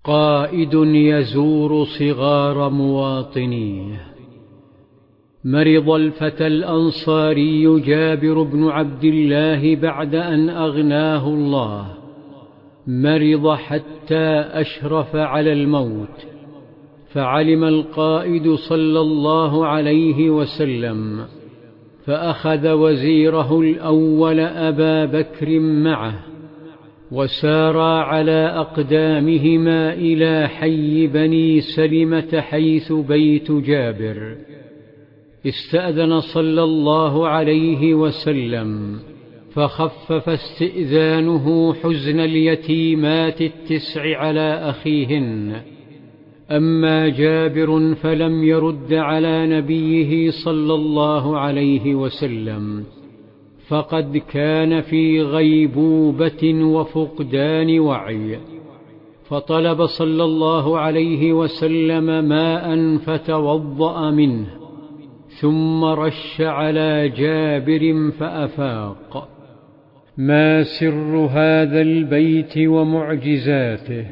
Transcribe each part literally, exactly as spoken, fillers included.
قائد يزور صغار مواطنيه. مرض الفتى الأنصاري جابر بن عبد الله بعد أن أغناه الله، مرض حتى أشرف على الموت، فعلم القائد صلى الله عليه وسلم، فأخذ وزيره الأول أبا بكر معه، وسارا على أقدامهما إلى حي بني سلمة حيث بيت جابر. استأذن صلى الله عليه وسلم، فخفف استئذانه حزن اليتيمات التسع على أخيهن. أما جابر فلم يرد على نبيه صلى الله عليه وسلم، فقد كان في غيبوبة وفقدان وعي، فطلب صلى الله عليه وسلم ماء فتوضأ منه، ثم رش على جابر فأفاق. ما سر هذا البيت ومعجزاته؟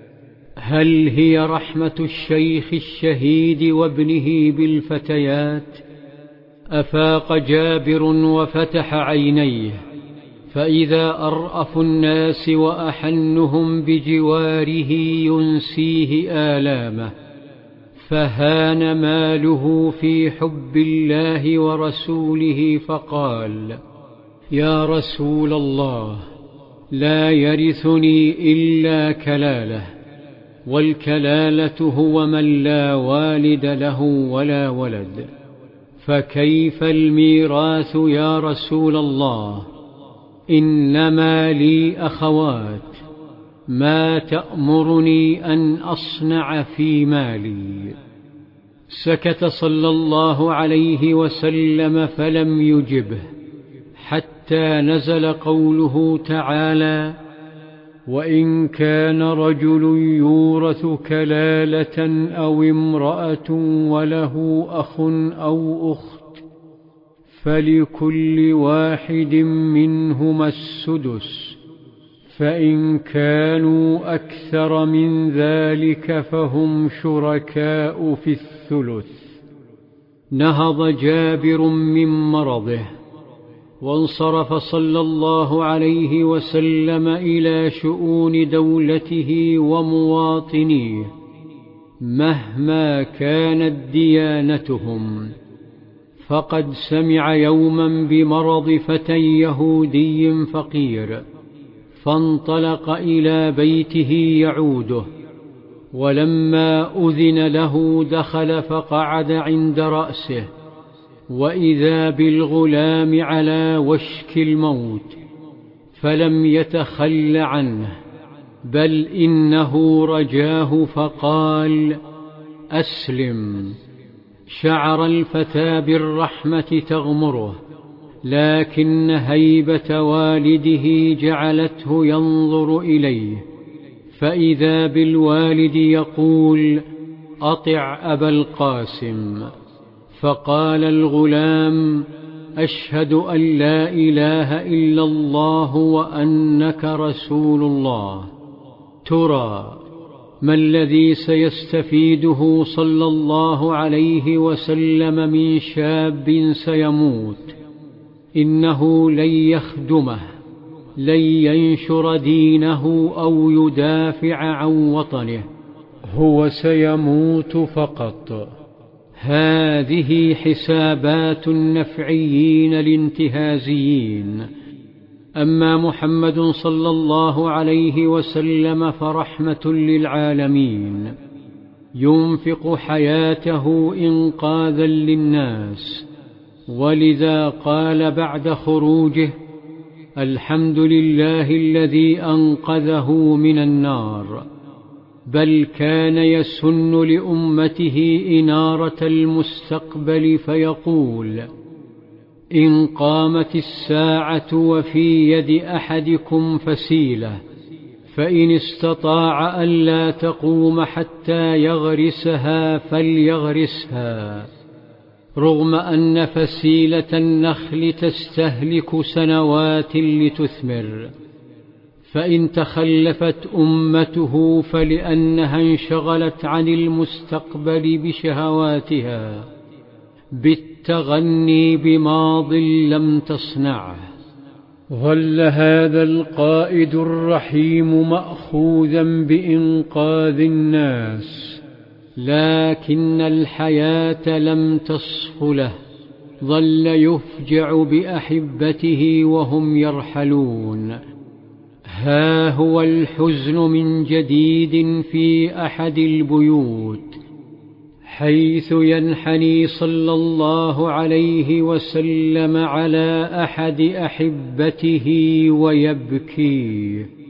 هل هي رحمة الشيخ الشهيد وابنه بالفتيات؟ أفاق جابر وفتح عينيه، فإذا أرأف الناس وأحنهم بجواره ينسيه آلامه، فهان ماله في حب الله ورسوله، فقال: يا رسول الله، لا يرثني إلا كلاله، والكلالة هو من لا والد له ولا ولد، فكيف الميراث يا رسول الله؟ إنما لي أخوات، ما تأمرني أن أصنع في مالي؟ سكت صلى الله عليه وسلم فلم يجبه، حتى نزل قوله تعالى: وإن كان رجل يورث كلالة أو امرأة وله أخ أو أخت فلكل واحد منهما السدس، فإن كانوا أكثر من ذلك فهم شركاء في الثلث. نهض جابر من مرضه، وانصرف صلى الله عليه وسلم إلى شؤون دولته ومواطنيه مهما كانت ديانتهم. فقد سمع يوما بمرض فتى يهودي فقير، فانطلق إلى بيته يعوده، ولما أذن له دخل فقعد عند رأسه، وإذا بالغلام على وشك الموت، فلم يتخل عنه، بل إنه رجاه فقال: أسلم. شعر الفتى بالرحمة تغمره، لكن هيبة والده جعلته ينظر إليه، فإذا بالوالد يقول: أطع أبا القاسم. فقال الغلام: أشهد أن لا إله إلا الله وأنك رسول الله. ترى ما الذي سيستفيده صلى الله عليه وسلم من شاب سيموت؟ إنه لن يخدمه، لن ينشر دينه أو يدافع عن وطنه، هو سيموت فقط. هذه حسابات النفعيين الانتهازيين. أما محمد صلى الله عليه وسلم فرحمة للعالمين، ينفق حياته إنقاذا للناس، ولذا قال بعد خروجه: الحمد لله الذي أنقذه من النار. بل كان يسن لأمته إنارة المستقبل فيقول: إن قامت الساعة وفي يد أحدكم فسيلة، فإن استطاع ألا تقوم حتى يغرسها فليغرسها، رغم أن فسيلة النخل تستهلك سنوات لتثمر. فإن تخلفت أمته فلأنها انشغلت عن المستقبل بشهواتها بالتغني بماض لم تصنعه. ظل هذا القائد الرحيم مأخوذا بإنقاذ الناس، لكن الحياة لم تصف له، ظل يفجع بأحبته وهم يرحلون. ها هو الحزن من جديد في أحد البيوت، حيث ينحني صلى الله عليه وسلم على أحد أحبته ويبكي.